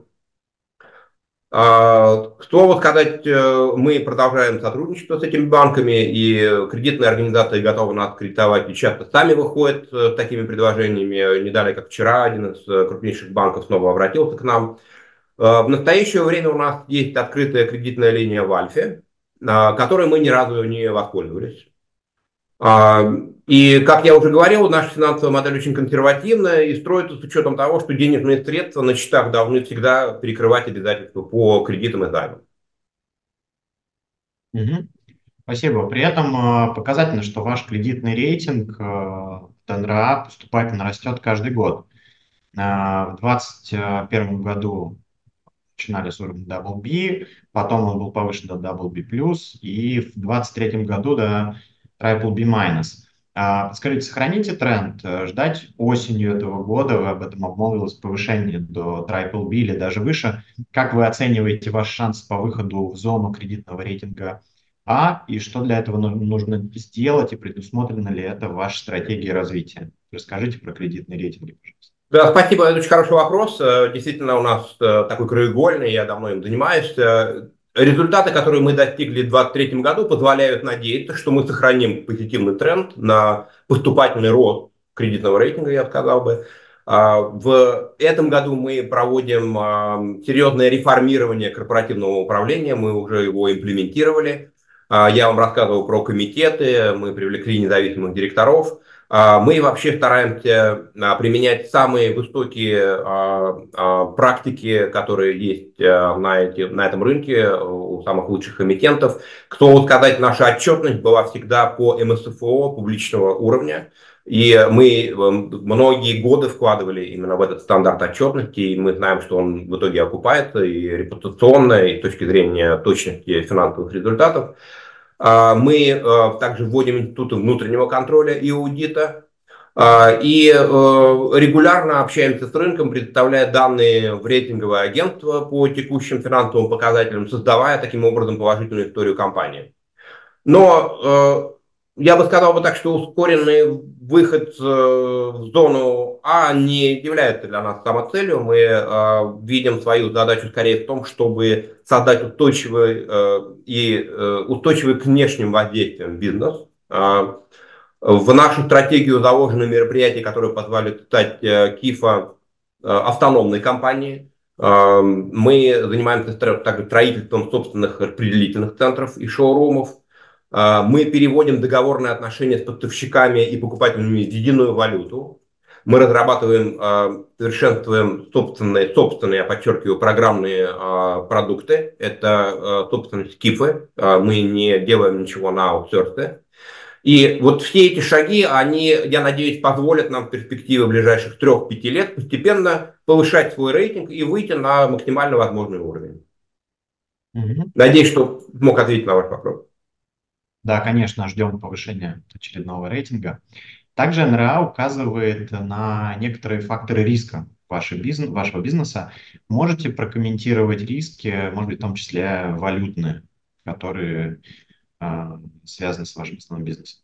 А, К слову сказать, э, мы продолжаем сотрудничество с этими банками, и кредитные организации готовы нас кредитовать и часто сами выходят э, с такими предложениями. Не далее, как вчера, один из э, крупнейших банков снова обратился к нам. Э, В настоящее время у нас есть открытая кредитная линия в Альфе, а, которой мы ни разу не воспользовались. А, И, как я уже говорил, наша финансовая модель очень консервативная и строится с учетом того, что денежные средства на счетах должны всегда перекрывать обязательства по кредитам и займам. Мгм. Спасибо. При этом э, показательно, что ваш кредитный рейтинг э, в д эн эр а поступательно растет каждый год. А, В двадцать первом году начинали с уровня дабл би, потом он был повышен до дабл би плюс, и в двадцать третьем году до трипл би минус. Скажите, сохраните тренд, э, ждать осенью этого года, вы об этом обмолвилось, повышение до трипл би или даже выше. Как вы оцениваете ваш шанс по выходу в зону кредитного рейтинга А, и что для этого ну- нужно сделать, и предусмотрено ли это в вашей стратегии развития? Расскажите про кредитные рейтинги, пожалуйста. Да, спасибо, это очень хороший вопрос. Э, Действительно, у нас э, такой краеугольный, я давно им занимаюсь. Э, Результаты, которые мы достигли в двадцать третьем году, позволяют надеяться, что мы сохраним позитивный тренд на поступательный рост кредитного рейтинга, я бы сказал бы. А, В этом году мы проводим а, серьезное реформирование корпоративного управления, мы уже его имплементировали. А, Я вам рассказывал про комитеты, мы привлекли независимых директоров. А, Мы вообще стараемся а, применять самые высокие а, а, практики, которые есть а, на, эти, на этом рынке у самых лучших эмитентов. К слову сказать, наша отчетность была всегда по эм эс эф о публичного уровня. И мы э, многие годы вкладывали именно в этот стандарт отчетности, и мы знаем, что он в итоге окупается и репутационно, и с точки зрения точности финансовых результатов. А, Мы э, также вводим институты внутреннего контроля и аудита. И регулярно общаемся с рынком, предоставляя данные в рейтинговое агентство по текущим финансовым показателям, создавая таким образом положительную историю компании. Но я бы сказал бы так, что ускоренный выход в зону А не является для нас самоцелью. Мы видим свою задачу скорее в том, чтобы создать устойчивый и устойчивый к внешним воздействиям бизнес. В нашу стратегию заложены мероприятия, которые позволят стать Кифа автономной компанией. Мы занимаемся также строительством собственных распределительных центров и шоурумов. Мы переводим договорные отношения с поставщиками и покупателями в единую валюту. Мы разрабатываем, совершенствуем собственные, собственные, я подчеркиваю, программные продукты. Это собственность Кифы. Мы не делаем ничего на аутсорсе. И вот все эти шаги, они, я надеюсь, позволят нам в перспективе ближайших трёх-пяти лет постепенно повышать свой рейтинг и выйти на максимально возможный уровень. Mm-hmm. Надеюсь, что смог ответить на ваш вопрос. Да, конечно, ждем повышения очередного рейтинга. Также эн эр а указывает на некоторые факторы риска вашего бизнеса, вашего бизнеса. Можете прокомментировать риски, может быть, в том числе валютные, которые связаны с вашим основным бизнесом?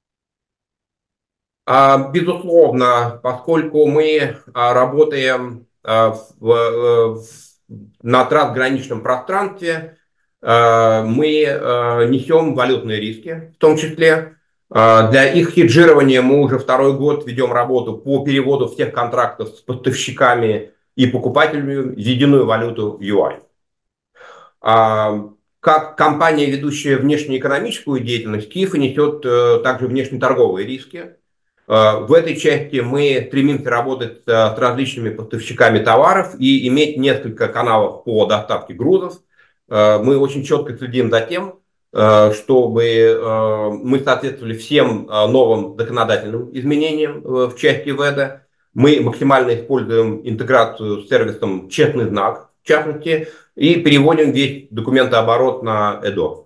Безусловно, поскольку мы работаем в, на трансграничном пространстве, мы несем валютные риски, в том числе. Для их хеджирования мы уже второй год ведем работу по переводу всех контрактов с поставщиками и покупателями в единую валюту юань. Как компания, ведущая внешнеэкономическую деятельность, Кифа несет э, также внешнеторговые риски. Э, в этой части мы стремимся работать с различными поставщиками товаров и иметь несколько каналов по доставке грузов. Э, мы очень четко следим за тем, э, чтобы э, мы соответствовали всем э, новым законодательным изменениям э, в части ВЭДа. Мы максимально используем интеграцию с сервисом «Честный знак», в частности, и переводим весь документооборот на ЭДО.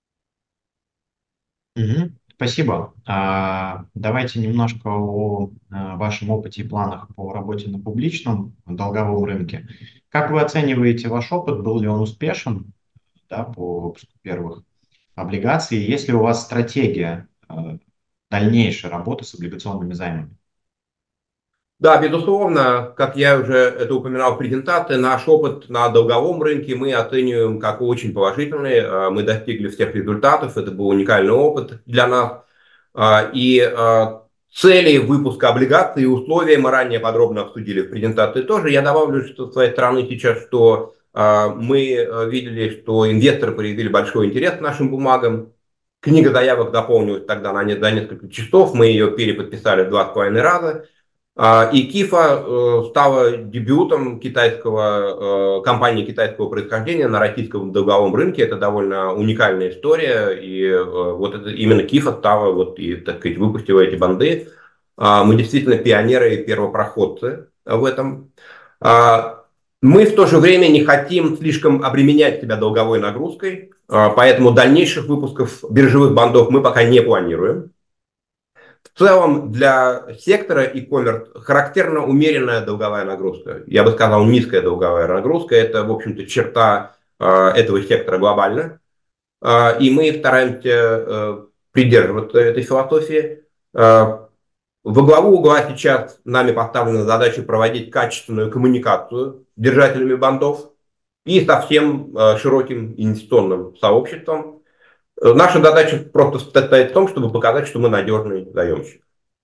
Угу. Спасибо. А, давайте немножко о а, вашем опыте и планах по работе на публичном долговом рынке. Как вы оцениваете ваш опыт? Был ли он успешен, да, по выпуску первых облигаций? Есть ли у вас стратегия а, дальнейшей работы с облигационными займами? Да, безусловно, как я уже это упоминал в презентации, наш опыт на долговом рынке мы оцениваем как очень положительный. Мы достигли всех результатов, это был уникальный опыт для нас. И цели выпуска облигаций и условия мы ранее подробно обсудили в презентации тоже. Я добавлю, что с своей стороны сейчас, что мы видели, что инвесторы проявили большой интерес к нашим бумагам. Книга заявок заполнилась тогда на за несколько часов, мы ее переподписали в два с половиной раза. И Кифа стала дебютом китайского, компании китайского происхождения на российском долговом рынке. Это довольно уникальная история. И вот это, именно Кифа стала, вот, и, так сказать, выпустила эти банды. Мы действительно пионеры и первопроходцы в этом. Мы в то же время не хотим слишком обременять себя долговой нагрузкой. Поэтому дальнейших выпусков биржевых бандов мы пока не планируем. В целом для сектора e-commerce характерна умеренная долговая нагрузка. Я бы сказал, низкая долговая нагрузка. Это, в общем-то, черта э, этого сектора глобально. Э, и мы стараемся э, придерживаться этой философии. Э, во главу угла сейчас нами поставлена задача проводить качественную коммуникацию с держателями бандов и со всем э, широким инвестиционным сообществом. Наша задача просто состоит в том, чтобы показать, что мы надежный заемщик.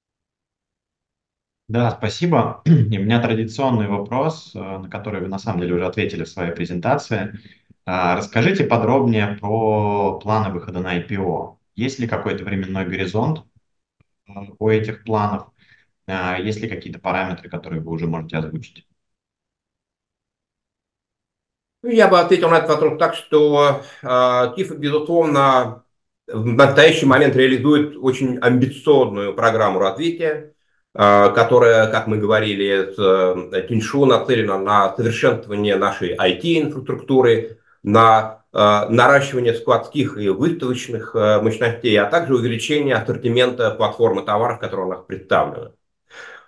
Да, спасибо. И у меня традиционный вопрос, на который вы на самом деле уже ответили в своей презентации. Расскажите подробнее про планы выхода на ай пи о. Есть ли какой-то временной горизонт у этих планов? Есть ли какие-то параметры, которые вы уже можете озвучить? Я бы ответил на этот вопрос так, что э, Кифа, безусловно, в настоящий момент реализует очень амбициозную программу развития, э, которая, как мы говорили, с э, Тиньшу нацелена на совершенствование нашей ай ти-инфраструктуры, на э, наращивание складских и выставочных э, мощностей, а также увеличение ассортимента платформы товаров, которые у нас представлены.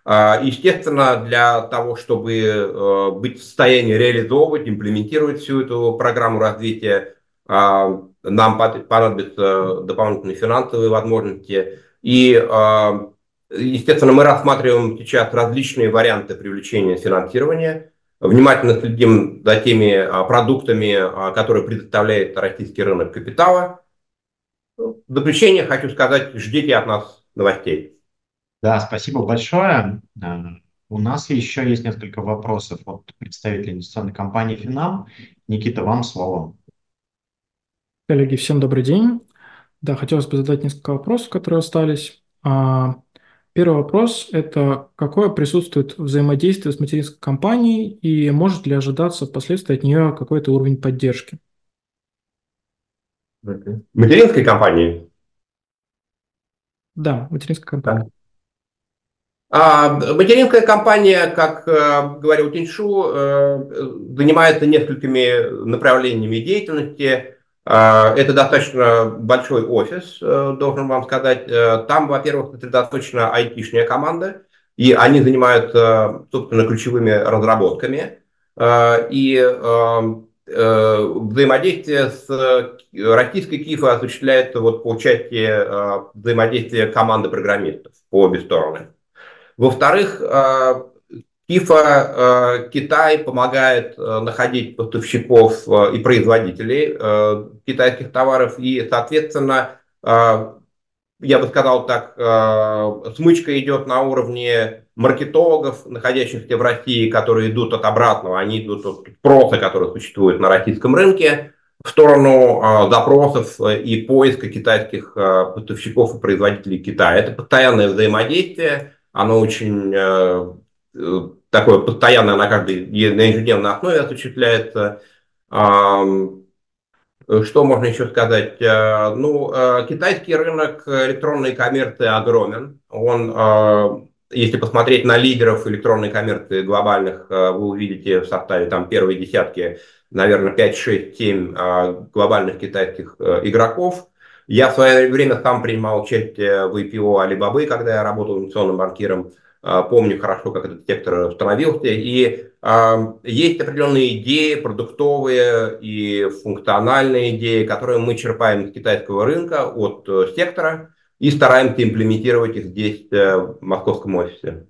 Естественно, для того, чтобы быть в состоянии реализовывать, имплементировать всю эту программу развития, нам понадобятся дополнительные финансовые возможности. И, естественно, мы рассматриваем сейчас различные варианты привлечения финансирования. Внимательно следим за теми продуктами, которые предоставляет российский рынок капитала. В заключение хочу сказать, ждите от нас новостей. Да, спасибо большое. У нас еще есть несколько вопросов от представителей инвестиционной компании «Финам». Никита, вам слово. Коллеги, всем добрый день. Да, хотелось бы задать несколько вопросов, которые остались. Первый вопрос – это какое присутствует взаимодействие с материнской компанией и может ли ожидаться впоследствии от нее какой-то уровень поддержки? Материнской компании? Да, материнская компания. Материнская компания, как говорил Тиньшу, занимается несколькими направлениями деятельности. Это достаточно большой офис, должен вам сказать. Там, во-первых, сосредоточена айтишная команда, и они занимаются, собственно, ключевыми разработками. И взаимодействие с российской КИФа осуществляется вот по части взаимодействия команды программистов по обе стороны. Во-вторых, КИФа Китай помогает находить поставщиков и производителей китайских товаров, и, соответственно, я бы сказал так, смычка идет на уровне маркетологов, находящихся в России, которые идут от обратного, они идут от спроса, который существует на российском рынке, в сторону запросов и поиска китайских поставщиков и производителей Китая. Это постоянное взаимодействие. Оно очень э, такое постоянное, на каждой, на ежедневной основе осуществляется. Э, что можно еще сказать? Э, ну, э, китайский рынок электронной коммерции огромен. Он, э, если посмотреть на лидеров электронной коммерции глобальных, э, вы увидите в составе там первой десятки, наверное, пять, шесть, семь э, глобальных китайских э, игроков. Я в свое время сам принимал участие в ай пи о Alibaba, когда я работал инвестиционным банкиром. Помню хорошо, как этот сектор становился. И э, есть определенные идеи, продуктовые и функциональные идеи, которые мы черпаем из китайского рынка, от э, сектора, и стараемся имплементировать их здесь, э, в московском офисе.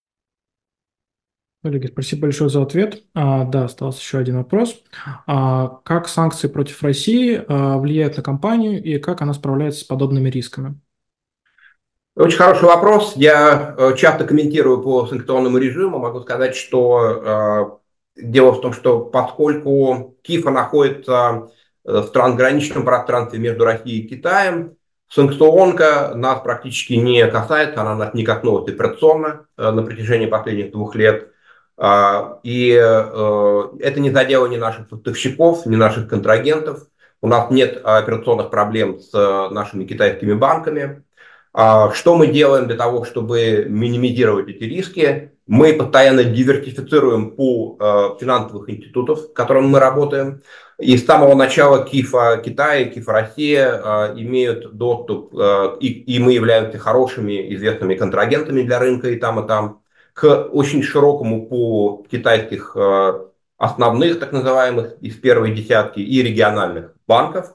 Коллеги, спасибо большое за ответ. А, да, остался еще один вопрос. А, как санкции против России а, влияют на компанию и как она справляется с подобными рисками? Очень хороший вопрос. Я э, часто комментирую по санкционному режиму. Могу сказать, что э, дело в том, что поскольку КИФа находится в трансграничном пространстве между Россией и Китаем, санкционка нас практически не касается, она нас не коснулась операционно э, на протяжении последних двух лет. И это не задело ни наших поставщиков, ни наших контрагентов. У нас нет операционных проблем с нашими китайскими банками. Что мы делаем для того, чтобы минимизировать эти риски? Мы постоянно диверсифицируем пул финансовых институтов, с которыми мы работаем. И с самого начала КИФа Китая, КИФа Россия имеют доступ, и мы являемся хорошими известными контрагентами для рынка и там, и там, к очень широкому пулу китайских основных, так называемых, из первой десятки и региональных банков.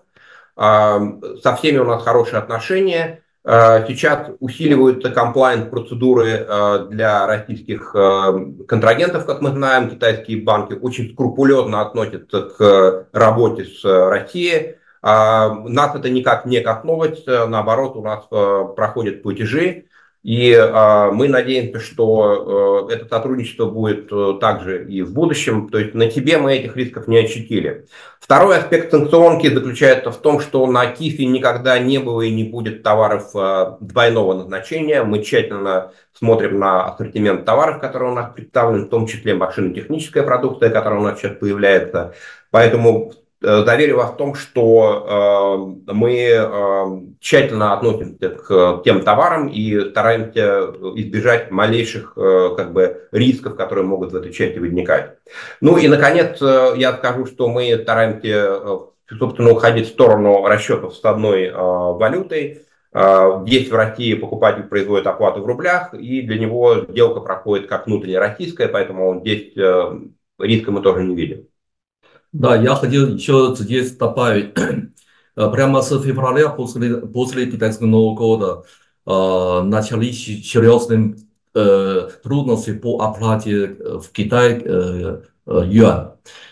Со всеми у нас хорошие отношения. Сейчас усиливаются комплаенс-процедуры для российских контрагентов, как мы знаем. Китайские банки очень скрупулезно относятся к работе с Россией. Нас это никак не коснулось, наоборот, у нас проходят платежи. И э, мы надеемся, что э, это сотрудничество будет э, также и в будущем. То есть на себе мы этих рисков не ощутили. Второй аспект санкционки заключается в том, что на КИФе никогда не было и не будет товаров э, двойного назначения. Мы тщательно смотрим на ассортимент товаров, которые у нас представлены, в том числе машинно-техническая продукция, которая у нас сейчас появляется. Поэтому заверю вас в том, что э, мы э, тщательно относимся к тем товарам и стараемся избежать малейших э, как бы, рисков, которые могут в этой части возникать. Ну и, наконец, э, я скажу, что мы стараемся, э, собственно, уходить в сторону расчетов с одной э, валютой. Здесь в России покупатель производит оплату в рублях, и для него сделка проходит как внутренняя российская, поэтому он здесь риска мы тоже не видим. Да, я хотел еще здесь добавить, прямо с февраля после, после китайского Нового года э, начались серьезные э, трудности по оплате в Китае э, э, юань.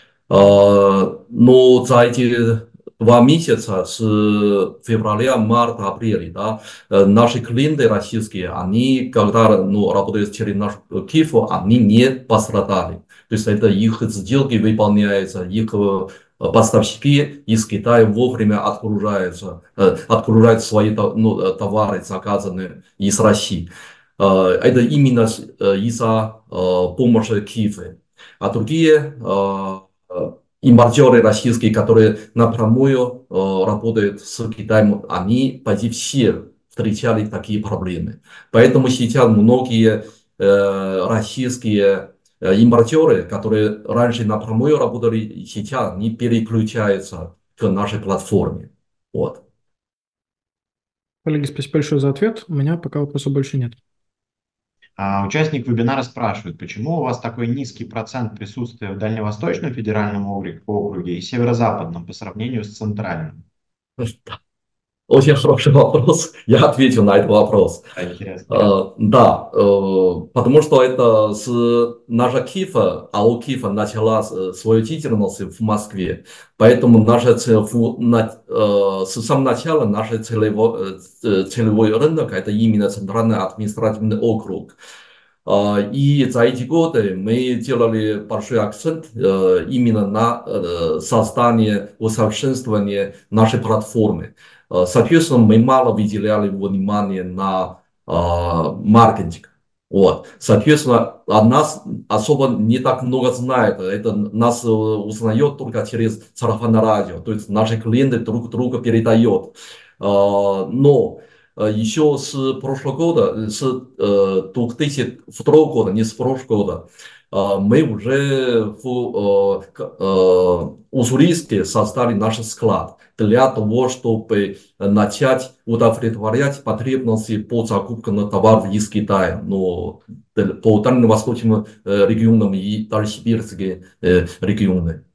Э, но за эти два месяца, с февраля, марта, апреля, да, э, наши клиенты российские, они, когда ну, работают через наш Кифу, они не пострадали. То есть это их сделки выполняются, их поставщики из Китая вовремя отгружаются, э, отгружают свои ну, товары, заказанные из России. Э, это именно из-за э, помощи Киева. А другие э, импортеры российские, которые напрямую э, работают с Китаем, они почти все встречали такие проблемы. Поэтому сейчас многие э, российские импортеры, которые раньше напрямую работали, сейчас не переключаются к нашей платформе. Вот. Коллеги, спасибо большое за ответ. У меня пока вопросов больше нет. А, участник вебинара спрашивает, почему у вас такой низкий процент присутствия в Дальневосточном федеральном округе и Северо-Западном по сравнению с Центральным? Очень хороший вопрос. Я ответил на этот вопрос. Да, интересно. Uh, да, uh, потому что это с наша Кифа, АО Кифа начала свою деятельность в Москве, поэтому наша цель, на, uh, с самого начала наш целевой, целевой рынок это именно Центральный административный округ. Uh, и за эти годы мы делали большой акцент uh, именно на uh, создание, усовершенствование нашей платформы. Соответственно, мы мало выделяли внимание на э, маркетинг. Вот. Соответственно, о нас особо не так много знает. Это нас узнает только через сарафанное радио. То есть наши клиенты друг друга передают. Э, но еще с прошлого года, с две тысячи второго года, не с прошлого года, мы уже в Уссурийске создали наш склад для того, чтобы начать удовлетворять потребности по закупке товаров из Китая, но по дальневосточным регионам и дальнесибирским регионам.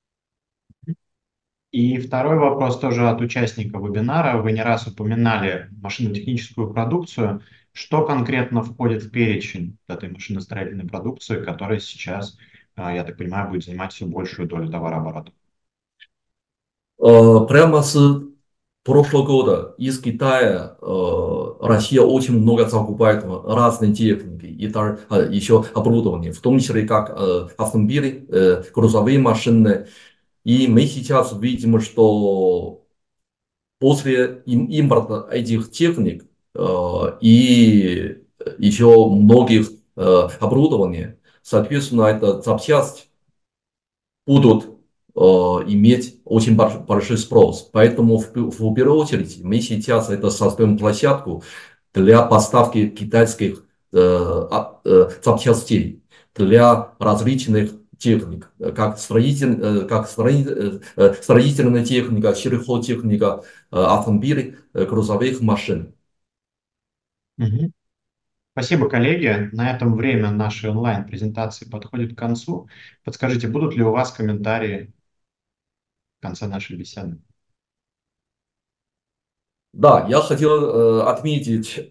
И второй вопрос тоже от участника вебинара. Вы не раз упоминали машинно-техническую продукцию. Что конкретно входит в перечень этой машиностроительной продукции, которая сейчас, я так понимаю, будет занимать все большую долю товарооборота? Прямо с прошлого года из Китая Россия очень много закупает разной техники и еще оборудования, в том числе как автомобили, грузовые машины. И мы сейчас видим, что после импорта этих техник и еще многих оборудований, соответственно, эта запчасть будут иметь очень большой спрос. Поэтому в, в первую очередь мы сейчас это создаем площадку для поставки китайских э, э, запчастей для различных техник, как, строитель, как строитель, строительная техника, сельхозтехника, автомобилей, грузовых машин. Угу. Спасибо, коллеги. На этом время нашей онлайн-презентации подходит к концу. Подскажите, будут ли у вас комментарии в конце нашей беседы? Да, я хотел э, отметить,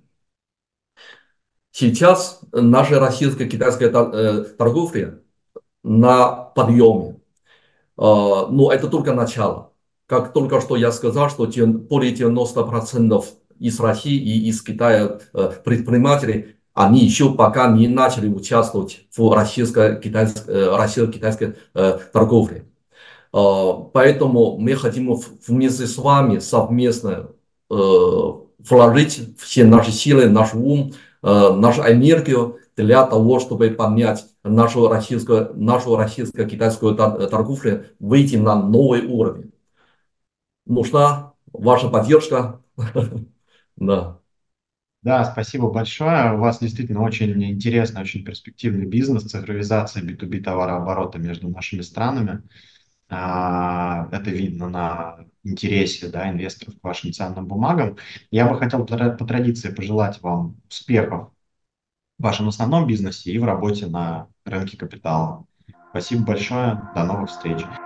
сейчас наша российско-китайская э, торговля на подъеме. Uh, но это только начало. Как только что я сказал, что более девяноста процентов из России и из Китая uh, предпринимателей, они еще пока не начали участвовать в российско-китайской, uh, российско-китайской uh, торговле. Uh, поэтому мы хотим вместе с вами совместно uh, вложить все наши силы, наш ум, uh, нашу энергию для того, чтобы поднять нашу российскую, нашу российско-китайскую торговлю, выйти на новый уровень. Нужна ваша поддержка. Да. Да, спасибо большое. У вас действительно очень интересный, очень перспективный бизнес, цифровизация би ту би товарооборота между нашими странами. А, Это видно на интересе, да, инвесторов к вашим ценным бумагам. Я бы хотел тра- по традиции пожелать вам успехов в вашем основном бизнесе и в работе на рынке капитала. Спасибо большое. До новых встреч.